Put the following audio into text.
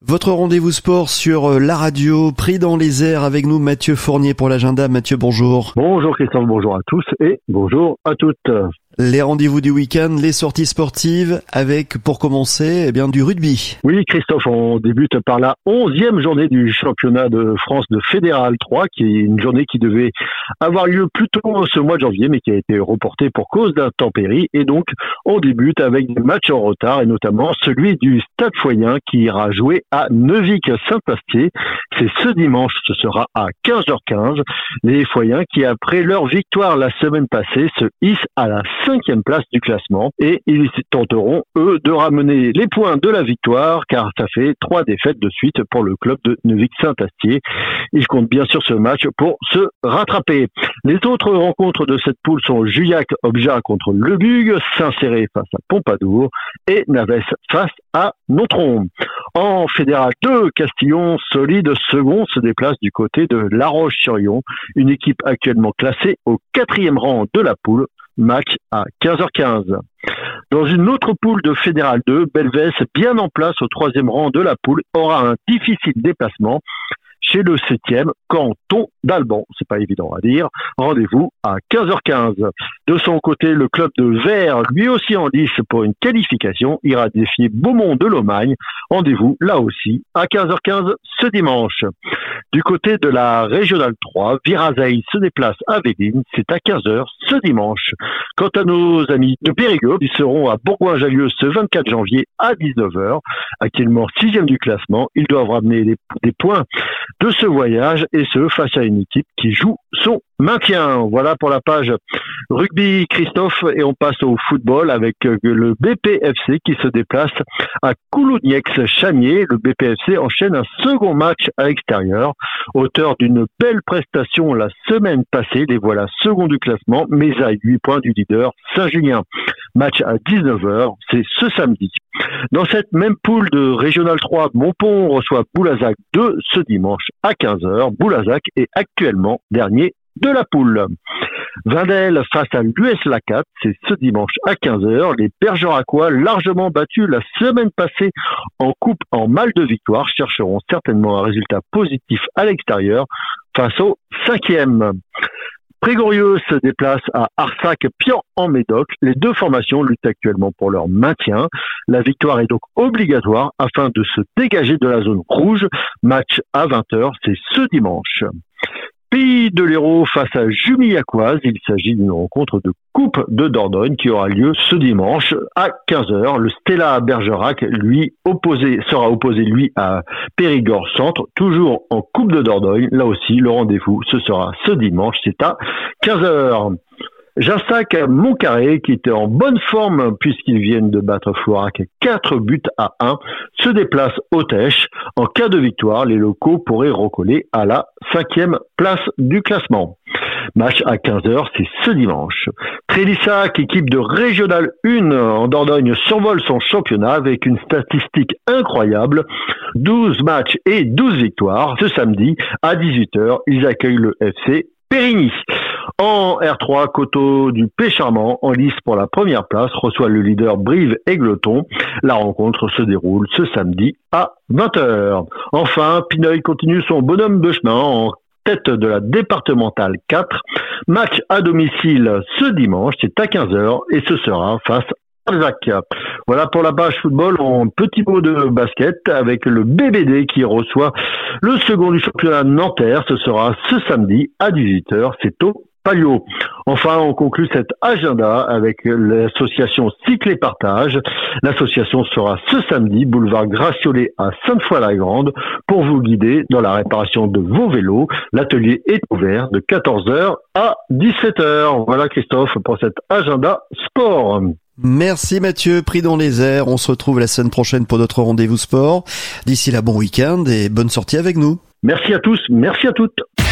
Votre rendez-vous sport sur la radio, pris dans les airs avec nous, Mathieu Fournier pour l'agenda. Mathieu, bonjour. Bonjour Christophe, bonjour à tous et bonjour à toutes. Les rendez-vous du week-end, les sorties sportives avec, pour commencer, du rugby. Oui Christophe, on débute par la 11e journée du championnat de France de Fédéral 3, qui est une journée qui devait avoir lieu plus tôt ce mois de janvier, mais qui a été reportée pour cause d'intempéries. Et donc, on débute avec des matchs en retard, et notamment celui du Stade Foyen qui ira jouer à Neuvic-Saint-Astier. C'est ce dimanche, ce sera à 15h15. Les Foyens qui, après leur victoire la semaine passée, se hissent à la 5e place du classement et ils tenteront, eux, de ramener les points de la victoire car ça fait 3 défaites de suite pour le club de Neuvic-Saint-Astier. Ils comptent bien sur ce match pour se rattraper. Les autres rencontres de cette poule sont Juillac-Objat contre Le Bug, Saint-Céré face à Pompadour et Navès face à Nontron. En Fédéral 2, Castillon, solide second, se déplace du côté de La Roche-sur-Yon, une équipe actuellement classée au 4e rang de la poule. Match à 15h15. Dans une autre poule de Fédéral 2, Belvès, bien en place au 3e rang de la poule, aura un difficile déplacement chez le 7e canton d'Alban. C'est pas évident à dire. Rendez-vous à 15h15. De son côté, le club de Vert, lui aussi en lice pour une qualification, ira défier Beaumont de Lomagne. Rendez-vous là aussi à 15h15 ce dimanche. Du côté de la Régionale 3, Virazeille se déplace à Véline. C'est à 15h ce dimanche. Quant à nos amis de Périgueux, ils seront à Bourgoin-Jallieu ce 24 janvier à 19h. Actuellement 6e du classement, ils doivent ramener des points de ce voyage et ce face à une équipe qui joue son maintien. Voilà pour la page rugby Christophe et on passe au football avec le BPFC qui se déplace à Coulounieix-Chamiers. Le BPFC enchaîne un second match à l'extérieur. Auteur d'une belle prestation la semaine passée, les voilà second du classement mais à 8 points du leader Saint-Julien. Match à 19h, c'est ce samedi. Dans cette même poule de Régional 3, Montpont reçoit Boulazac 2 ce dimanche à 15h. Boulazac est actuellement dernier de la poule. Vindel face à l'US Lacat, c'est ce dimanche à 15h. Les Bergeracois, largement battus la semaine passée en coupe en mal de victoire, chercheront certainement un résultat positif à l'extérieur face au 5e. Prégorieux se déplace à Arsac-Pian en Médoc. Les deux formations luttent actuellement pour leur maintien. La victoire est donc obligatoire afin de se dégager de la zone rouge. Match à 20h, c'est ce dimanche. Pays de l'Hérault face à Jumillacoise. Il s'agit d'une rencontre de Coupe de Dordogne qui aura lieu ce dimanche à 15h. Le Stella Bergerac, sera opposé à Périgord Centre, toujours en Coupe de Dordogne. Là aussi, le rendez-vous, ce sera ce dimanche, c'est à 15h. Jassac Montcarré, qui était en bonne forme puisqu'ils viennent de battre Floirac 4-1, se déplace au Tèche. En cas de victoire, les locaux pourraient recoller à la 5e place du classement. Match à 15h, c'est ce dimanche. Trélissac, équipe de Régional 1 en Dordogne, survole son championnat avec une statistique incroyable. 12 matchs et 12 victoires. Ce samedi, à 18h, ils accueillent le FC Périgny. En R3, Coteau du Pécharmant, en lice pour la première place, reçoit le leader Brive-Égleton. La rencontre se déroule ce samedi à 20h. Enfin, Pineuil continue son bonhomme de chemin en tête de la départementale 4. Match à domicile ce dimanche, c'est à 15h et ce sera face à Alzac. Voilà pour la page football en petit mot de basket avec le BBD qui reçoit le second du championnat Nanterre. Ce sera ce samedi à 18h, c'est au Palio. Enfin, on conclut cet agenda avec l'association Cycle et Partage. L'association sera ce samedi, boulevard Graciolet à Sainte-Foy-la-Grande, pour vous guider dans la réparation de vos vélos. L'atelier est ouvert de 14h à 17h. Voilà Christophe pour cet agenda sport. Merci Mathieu, pris dans les airs. On se retrouve la semaine prochaine pour notre rendez-vous sport. D'ici là, bon week-end et bonne sortie avec nous. Merci à tous, merci à toutes.